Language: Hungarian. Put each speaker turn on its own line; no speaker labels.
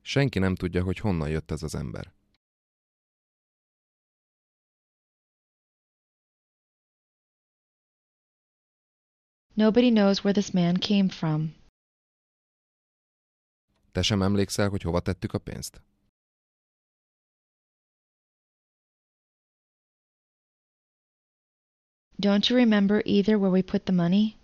Senki nem tudja, hogy honnan jött ez az ember.
Nobody knows where this man came from.
Te sem emlékszel, hogy hova tettük a pénzt?
Don't you remember either where we put the money?